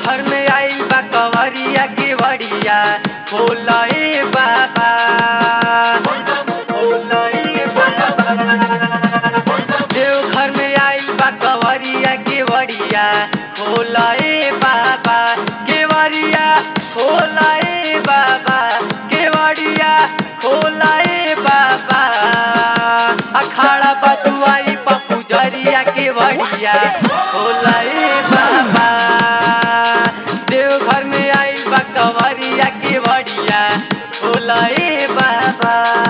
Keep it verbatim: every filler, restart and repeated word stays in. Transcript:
घर में आइल बा कवरिया के बड़िया खोला ए बाबा खोला ए बाबा। देव घर में आइल बा कवरिया के बड़िया खोला ए बाबा केवड़िया खोला ए बाबा केवड़िया खोला ए बाबा। अखाड़ा बटुआई पप्पू जरिया के बड़िया खोला ए बाबा। देव घर में आइल बा कवरिया के बड़िया खोला ए बाबा।